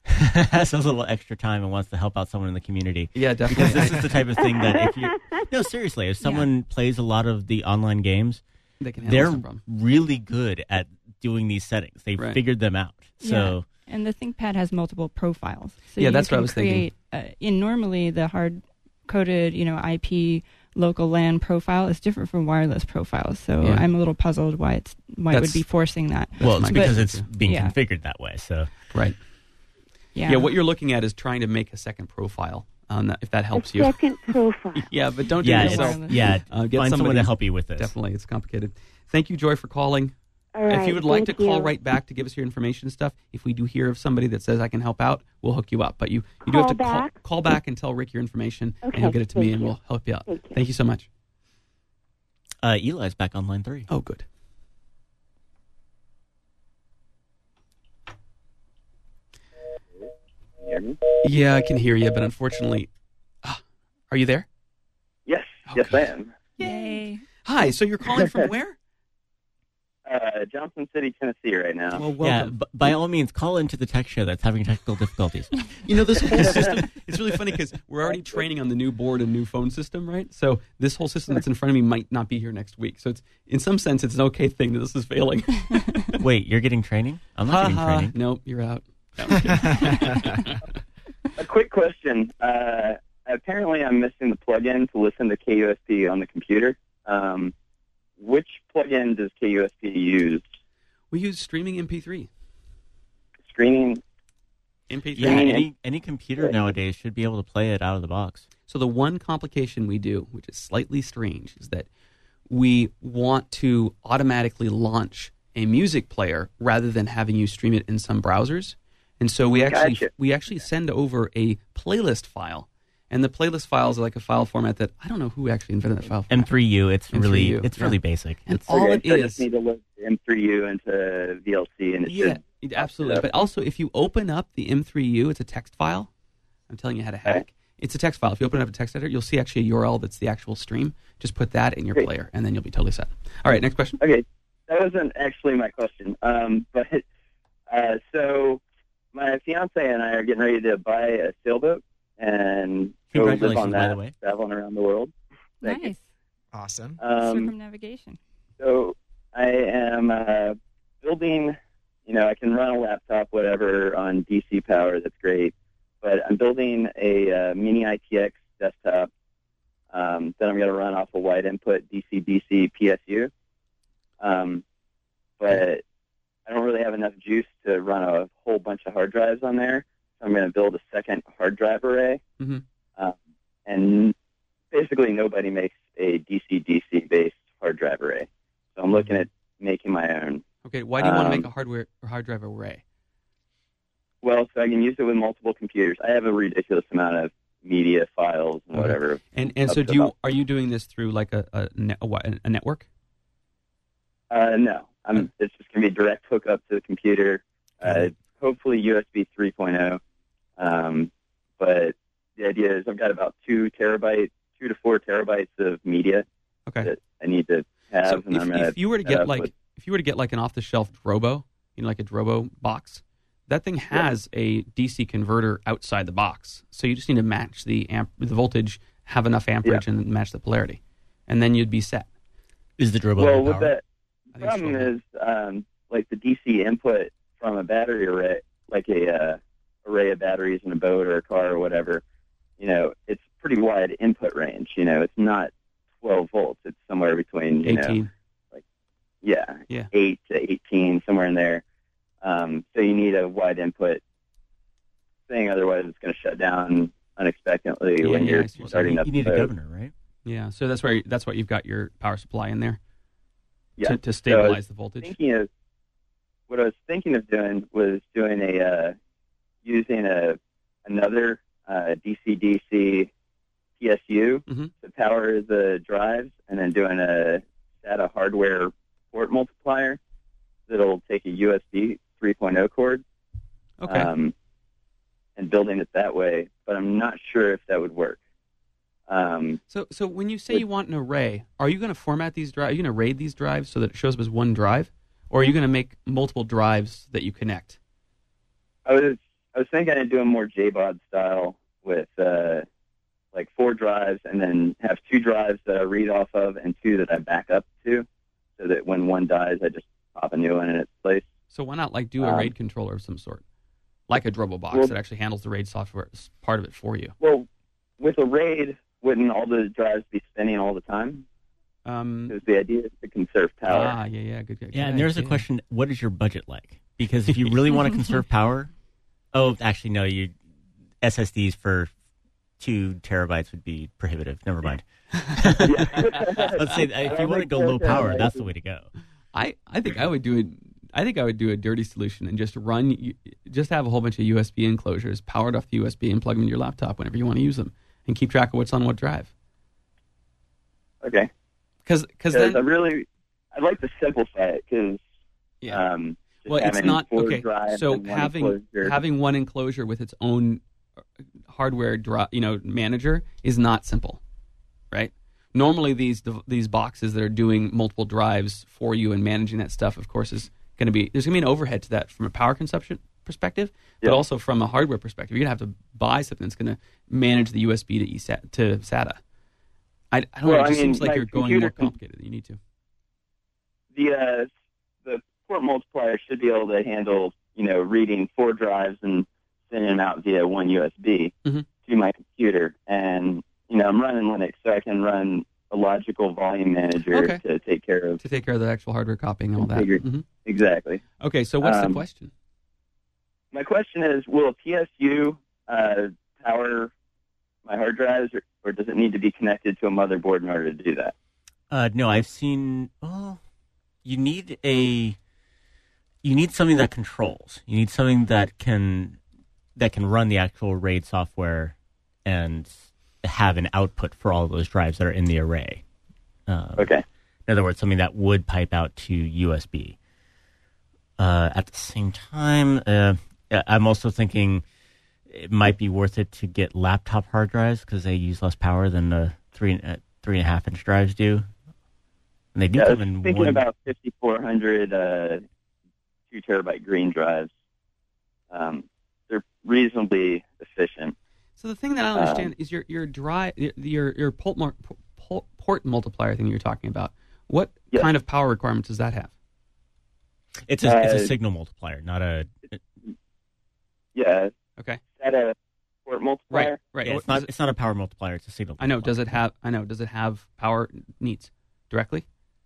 has a little extra time and wants to help out someone in the community. yeah, Because definitely. this is the type of thing that if you no seriously, if someone plays a lot of the online games, they can handle they're some problem. really good at doing these settings. They've Right. figured them out. So And the ThinkPad has multiple profiles. So Yeah, you that's what I can was thinking. create, Uh, and normally the hard-coded, you know, I P local LAN profile is different from wireless profiles. So Yeah. I'm a little puzzled why it's why it That's- would be forcing that. well, my it's because guess, it's too. being Yeah. configured that way. So Right. Yeah. Yeah, what you're looking at is trying to make a second profile, um, if that helps a you. second profile. Yeah, but don't do yeah, it it's, yourself. wireless. yeah. Uh, get find someone somebody- to help you with this. Definitely, it's complicated. Thank you, Joy, for calling. All right. If you would like thank to call you. right back to give us your information and stuff, if we do hear of somebody that says I can help out, we'll hook you up. But you, you do have Call to call, back? call back and tell Rick your information, and Okay, he'll get it to me, thank and you. we'll help you out. Thank you. Thank you so much. Uh, Eli's back on line three. Oh, good. Yeah, I can hear you, but unfortunately, ah, are you there? Yes, Oh, yes, good. I am. Yay. Hi. So you're calling from where? Uh, Johnson City, Tennessee, right now. Well, Yeah, welcome. b- by all means, call into the tech show that's having technical difficulties. You know, this whole system, it's really funny because we're already training on the new board and new phone system, right? So this whole system that's in front of me might not be here next week. So it's, in some sense, it's an okay thing that this is failing. Wait, you're getting training? I'm not getting Ha-ha. training. Nope, you're out. No, I'm kidding. A quick question. Uh, apparently, I'm missing the plug-in to listen to K U S P on the computer. Um, which plug-in does K U S P use? We use streaming M P three. Screening? M P three. Yeah, Streaming. any any computer nowadays should be able to play it out of the box. So the one complication we do, which is slightly strange, is that we want to automatically launch a music player rather than having you stream it in some browsers. And so we actually Gotcha. we actually send over a playlist file. And the playlist files are like a file format that I don't know who actually invented that file format. M three U, it's M three really U, it's yeah. really basic. And It's, all okay, it so I is, just need to load M three U into V L C, and it yeah, should... it- absolutely. But also, if you open up the M three U, it's a text file. I'm telling you how to hack. Okay. It's a text file. If you open up a text editor, you'll see actually a U R L that's the actual stream. Just put that in your Great. player, and then you'll be totally set. All right, next question. Okay, that wasn't actually my question. Um, but uh, so my fiance and I are getting ready to buy a sailboat and go live Congratulations, on by that, the way. traveling around the world. Thank you. Nice. Awesome. Um, Circumnavigation. so I am uh, building, you know, I can run a laptop, whatever, on D C power. That's great. But I'm building a uh, mini I T X desktop um, that I'm going to run off a wide input D C D C P S U. Um, but I don't really have enough juice to run a whole bunch of hard drives on there. So I'm going to build a second hard drive array. Mhm. Um, and basically nobody makes a D C D C based hard drive array. So I'm looking at making my own. Okay, why do you want to Um, make a hardware or hard drive array? Well, so I can use it with multiple computers. I have a ridiculous amount of media files and Okay. whatever. And and up so to do you about- are you doing this through like a a, net, a, what, a network? Uh, no, I'm, it's just going to be direct hookup to the computer. Uh, hopefully U S B three point oh. Um, but the idea is I've got about two terabytes, two to four terabytes of media Okay. that I need to have. So and if, I'm gonna if you were to set get up like with- if you were to get like an off the shelf Drobo, you know, like a Drobo box, that thing has a D C converter outside the box. So you just need to match the amp the voltage, have enough amperage, and match the polarity, and then you'd be set. Is the Drobo well, with power? that, I the think it's problem Drobo. is um, like the D C input from a battery array, like a uh, array of batteries in a boat or a car or whatever. You know, it's pretty wide input range. You know, it's not twelve volts. It's somewhere between you know, eighteen. yeah, Yeah. eight to eighteen, somewhere in there. Um, so you need a wide input thing, otherwise it's going to shut down unexpectedly Yeah, when yeah, you're I see what you're starting you, up. you need the a boat. governor, right? Yeah. So that's where that's what you've got your power supply in there Yeah. to, to So stabilize the voltage. thinking of what I was thinking of doing was doing a uh, using a another uh, D C D C P S U Mhm. to power the drives, and then doing a SATA hardware port multiplier that'll take a U S B three point oh cord. Okay. Um, and building it that way, but I'm not sure if that would work. Um, So, so when you say Would- you want an array, are you going to format these drives? Are you going to RAID these drives so that it shows up as one drive, or are you going to make multiple drives that you connect? I was I was thinking I'd do a more J B O D style with uh, like four drives, and then have two drives that I read off of and two that I back up to, so that when one dies, I just pop a new one in its place. So why not like do a Um, RAID controller of some sort, like a Drobo box well- that actually handles the RAID software as part of it for you? Well, with a RAID, wouldn't all the drives be spinning all the time? Um, Because the idea is to conserve power. ah, yeah, yeah, good, good. Yeah, good and there's a idea. question: what is your budget like? Because if you really want to conserve power, oh, actually, no, you S S Ds for two terabytes would be prohibitive. Never mind. Let's say that if you want to go low power, that's the way to go. I, I think I would do it. I think I would do a dirty solution and just run, just have a whole bunch of U S B enclosures powered off the U S B and plug them into your laptop whenever you want to use them, and keep track of what's on what drive. Okay. Because Because then I really, I'd like to simplify it because yeah. um, just Well, it's having not four okay. drives So and one having enclosure- having one enclosure with its own hardware, dri- you know, manager is not simple, right? Normally, these dev- these boxes that are doing multiple drives for you and managing that stuff, of course, is going to be there's going to be an overhead to that from a power consumption perspective, but Yeah. also from a hardware perspective. You're going to have to buy something that's going to manage the U S B to E SATA, to SATA. I, I don't know. Well, It I just mean, seems like my you're going computer more can- complicated than you need to. the uh, the port multiplier should be able to handle, you know, reading four drives and sending them out via one U S B Mhm. to my computer. And, you know, I'm running Linux, so I can run a logical volume manager Okay. to take care of. To take care of the actual hardware copying and all that. Configure. Mhm. Exactly. Okay, so what's the Um, question? My question is, will a P S U uh, power my hard drives, or, or does it need to be connected to a motherboard in order to do that? Uh, no, I've seen. Well, you need a. You need something that controls. You need something that can that can run the actual RAID software and have an output for all of those drives that are in the array. Um, Okay. In other words, something that would pipe out to U S B. Uh, at the same time, uh, I'm also thinking it might be worth it to get laptop hard drives because they use less power than the three uh, three and a half inch drives do. And they do Yeah, I was come in thinking one. about fifty-four hundred uh, two terabyte green drives. Um, they're reasonably efficient. So the thing that I don't understand is your your drive your your port, mul- port, port multiplier thing you're talking about. What Yes. kind of power requirements does that have? It's a it's a Uh, signal multiplier, not a. Yeah, Okay. is that a port multiplier? Right. Right. Yeah, What it's not does it- it's not a power multiplier. It's a signal. I know. multiplier. Does it have? I know. Does it have power needs directly?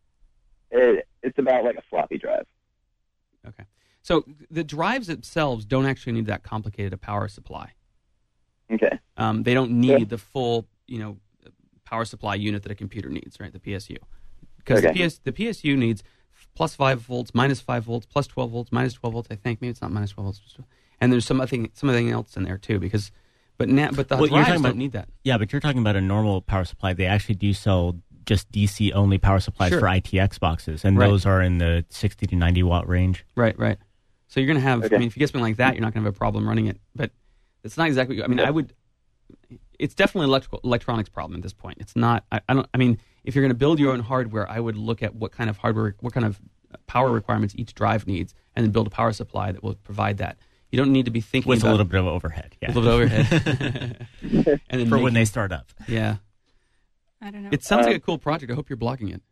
It, it's about like a floppy drive. Okay. So the drives themselves don't actually need that complicated a power supply. Okay. Um, they don't need Yeah. the full, you know, power supply unit that a computer needs, right? The P S U, because Okay. the P S the P S U needs plus five volts, minus five volts, plus twelve volts, minus twelve volts. I think maybe it's not minus twelve volts, just twelve. And there's something something else in there too. Because, but now, but the Well, you're drives talking don't about- need that. Yeah, but you're talking about a normal power supply. They actually do sell just D C only power supplies Sure. for I T X boxes, and Right. those are in the sixty to ninety watt range. Right, right. So you're going to have, Okay. I mean, if you get something like that, you're not going to have a problem running it. But it's not exactly, I mean, I would, it's definitely an electrical, electronics problem at this point. It's not, I, I don't, I mean, if you're going to build your own hardware, I would look at what kind of hardware, what kind of power requirements each drive needs, and then build a power supply that will provide that. You don't need to be thinking With about a little bit of overhead, yeah. a little bit overhead. and then for make- when they start up. yeah. I don't know. It sounds Uh, like a cool project. I hope you're blocking it.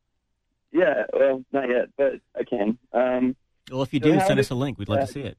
Yeah, well, not yet, but I can. Um, Well, if you So do, how send did- us a link. We'd love uh, to see it.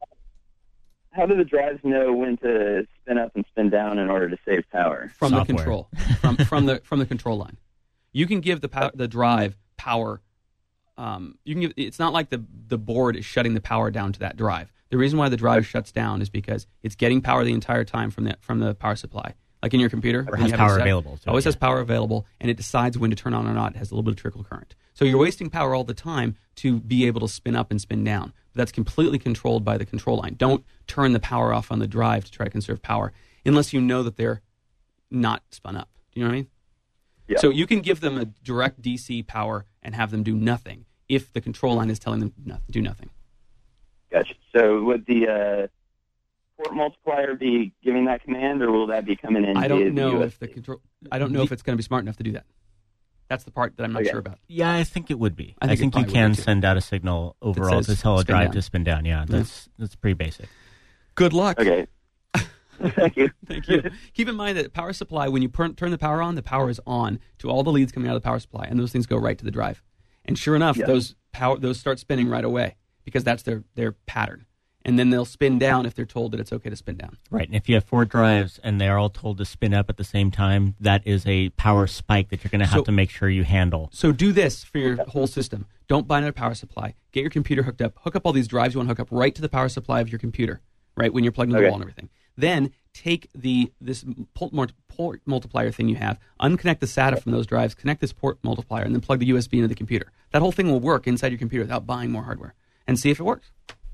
how do the drives know when to spin up and spin down in order to save power? From the Software. control, from from the from the control line, you can give the power, the drive power. Um, you can give. It's not like the the board is shutting the power down to that drive. The reason why the drive shuts down is because it's getting power the entire time from the from the power supply. Like in your computer, when has you have it power set, available, It so, always yeah. has power available, and it decides when to turn on or not. It has a little bit of trickle current. So you're wasting power all the time to be able to spin up and spin down. But that's completely controlled by the control line. Don't turn the power off on the drive to try to conserve power unless you know that they're not spun up. Do you know what I mean? Yeah. So you can give them a direct D C power and have them do nothing if the control line is telling them no, do nothing. Gotcha. So would the uh, port multiplier be giving that command, or will that be coming in? I via don't know U S if the B? control. I don't know if it's going to be smart enough to do that. That's the part that I'm not Okay. sure about. Yeah, I think it would be. I I think think, it you probably can would be, too. send out a signal overall says to tell a spin drive down. to spin down. Yeah, that's that's pretty basic. Good luck. Okay. Thank you. Thank you. Keep in mind that power supply, when you per- turn the power on, the power is on to all the leads coming out of the power supply, and those things go right to the drive. And sure enough, Yeah. those power those start spinning right away because that's their their pattern. And then they'll spin down if they're told that it's okay to spin down. Right, and if you have four drives and they're all told to spin up at the same time, that is a power spike that you're going to have So- to make sure you handle. So do this for your whole system. Don't buy another power supply. Get your computer hooked up. Hook up all these drives you want to hook up right to the power supply of your computer, right, when you're plugged into the Okay. wall and everything. Then take the this port, mul- port multiplier thing you have, unconnect the SATA from those drives, connect this port multiplier, and then plug the U S B into the computer. That whole thing will work inside your computer without buying more hardware. And see if it works.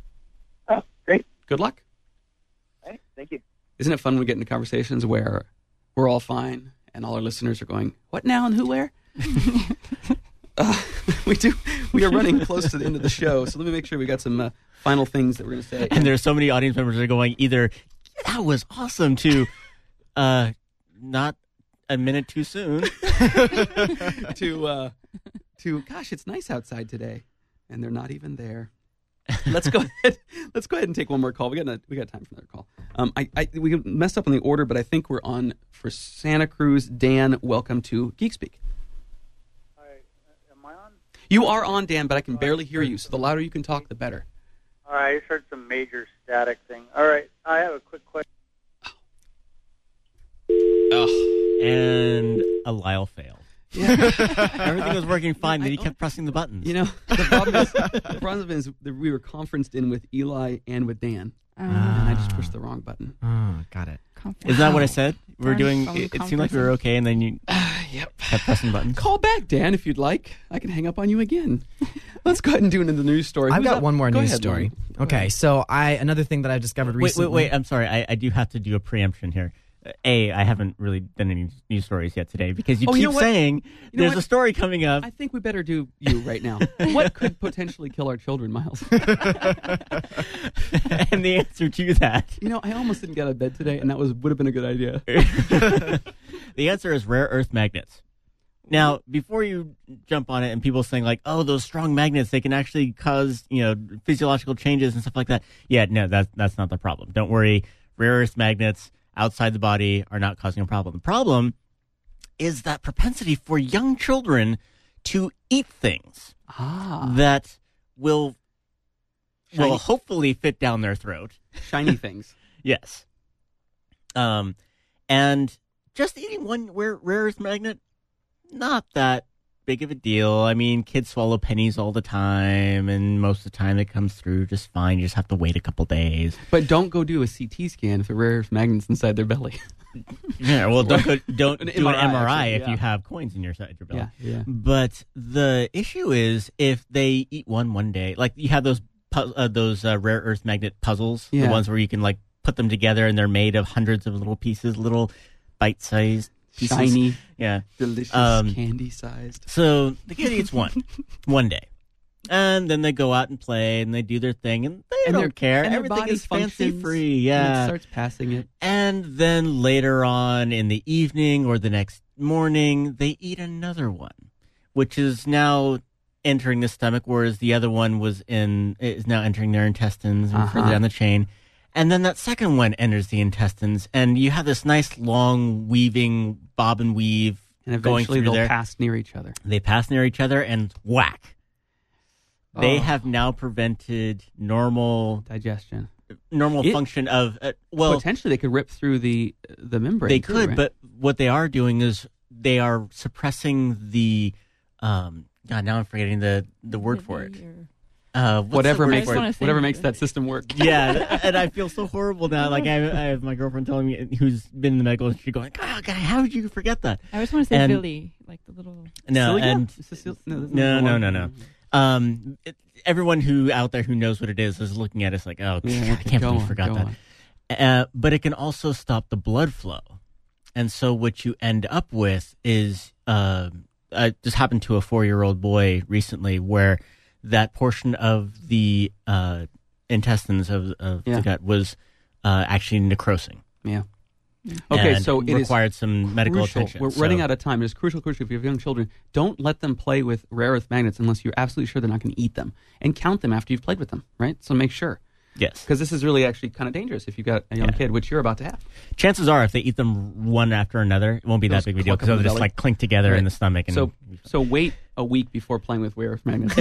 Oh, great. Good luck. Hey, thank you. Isn't it fun when we get into conversations where we're all fine and all our listeners are going, what now and who where? uh, we do. We are running close to the end of the show, so let me make sure we got some uh, final things that we're going to say. And there's so many audience members that are going either, that was awesome, to uh, not a minute too soon. to uh, to gosh, it's nice outside today, and they're not even there. Let's go ahead. Let's go ahead and take one more call. We got a, we got time for another call. Um, I, I we messed up on the order, but I think we're on for Santa Cruz. Dan, welcome to Geek Speak. Hi, am I on? You are on, Dan, but I can barely hear you. So the louder you can talk, the better. All right, I just heard some major static thing. All right, I have a quick question. Oh, And a Lyle failed. yeah. Everything was working fine, I then he don't- kept pressing the buttons. You know, the problem is, the problem is that we were conferenced in with Eli and with Dan, Um, and I just pushed the wrong button. Oh, got it. Isn't that what I said? We were Darn doing, phone it, it seemed like we were conferencing. okay, and then you Yep. kept pressing buttons. Call back, Dan, if you'd like. I can hang up on you again. Let's go ahead and do it in the news story. I've Who's got up? one more Go news ahead, story. Lauren. Go Okay, ahead. so I another thing that I discovered Wait, recently. wait, wait. I'm sorry. I, I do have to do a preemption here. Uh, A, I haven't really done any news stories yet today because you Oh, keep you know what? saying know there's what? a story coming up. I think we better do you right now. What could potentially kill our children, Miles? And the answer to that, You know, I almost didn't get out of bed today, and that was would have been a good idea. the answer is rare earth magnets. Now, before you jump on it and people saying like, oh, those strong magnets, they can actually cause, you know, physiological changes and stuff like that. Yeah, no, that's, that's not the problem. Don't worry. Rare earth magnets outside the body are not causing a problem. The problem is that propensity for young children to eat things Ah. that will Shiny- will hopefully fit down their throat. Shiny things. Yes. Um, and just eating one rare, rare earth magnet, not that big of a deal. I mean, kids swallow pennies all the time, and most of the time it comes through just fine. You just have to wait a couple days. But don't go do a C T scan for rare earth magnets inside their belly. Yeah, well, don't go, don't An do an M R I, M R I actually, if yeah. you have coins in your side your belly. Yeah, yeah. But the issue is if they eat one one day, like you have those pu- uh, those uh, rare earth magnet puzzles, Yeah. the ones where you can like put them together and they're made of hundreds of little pieces, little bite-sized pieces. Shiny, Yeah. delicious, Um, candy-sized. So the kid eats one, one day. And then they go out and play and they do their thing and they And their- don't care. and their Everything body is fancy functions, free. And Yeah. it starts passing it. And then later on in the evening or the next morning, they eat another one, which is now entering the stomach, whereas the other one was in is now entering their intestines and Uh-huh. further down the chain. And then that second one enters the intestines, and you have this nice long weaving bob and weave And going eventually through they'll there. pass near each other. They pass near each other, and whack. They Oh. have now prevented normal Digestion. normal It- function of uh, well. Potentially they could rip through the the membrane. They too, could, right? but what they are doing is they are suppressing the. Um, God, now I'm forgetting the, the word for it. Uh, what's the whatever word makes for wanna it, say- whatever makes that system work. Yeah, and I feel so horrible now. Like I, I have my girlfriend telling me who's been in the medical industry going, "God, God, how did you forget that?" I always want to say And- Billy, like the little. No, Cilia? and Cecil- no, that's not no, the no, one. no, no. Um, it, everyone who out there who knows what it is is looking at us like, "Oh, Yeah, God, I okay, can't go believe you on, forgot go that." on. Uh, but it can also stop the blood flow. And so what you end up with is, uh, uh, this happened to a four-year-old boy recently where that portion of the uh, intestines of, of Yeah. the gut was uh, actually necrosing. Yeah. Okay, and so it is required some medical crucial. attention. We're So- running out of time. It is crucial, crucial. If you have young children, don't let them play with rare earth magnets unless you're absolutely sure they're not going to eat them. And count them after you've played with them, right? So make sure. Yes. Because this is really actually kind of dangerous if you've got a young Yeah. kid, which you're about to have. Chances are, if they eat them one after another, it won't be Those that big of a deal cluck because up in they'll the just belly. like clink together Right. in the stomach. And So, so wait a week before playing with rare earth magnets.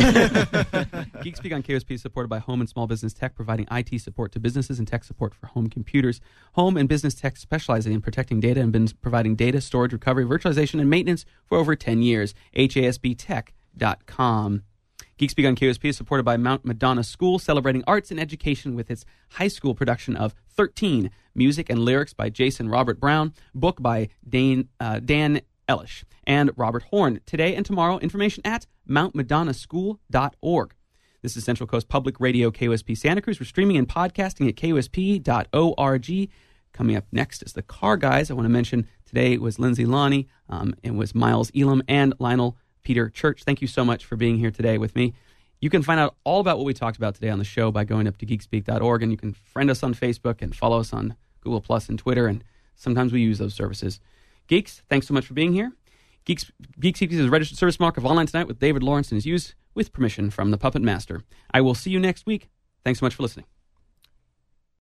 Geek Speak on K O S P is supported by Home and Small Business Tech, providing I T support to businesses and tech support for home computers. Home and Business Tech specializing in protecting data and been providing data storage, recovery, virtualization, and maintenance for over ten years. H A S B tech dot com. Geek Speak on K O S P is supported by Mount Madonna School, celebrating arts and education with its high school production of thirteen, music and lyrics by Jason Robert Brown, book by Dane, uh, Dan Elish, and Robert Horn. Today and tomorrow, information at mount madonna school dot org. This is Central Coast Public Radio, K O S P Santa Cruz. We're streaming and podcasting at K O S P dot org. Coming up next is the Car Guys. I want to mention today was Lindsay Lonnie, um, it was Miles Elam, and Lionel Peter Church. Thank you so much for being here today with me. You can find out all about what we talked about today on the show by going up to geek speak dot org, and you can friend us on Facebook and follow us on Google Plus and Twitter, and sometimes we use those services. Geeks, thanks so much for being here. Geeks, Geek Speak is a registered service mark of Online Tonight with David Lawrence and is used with permission from the Puppet Master. I will see you next week. Thanks so much for listening.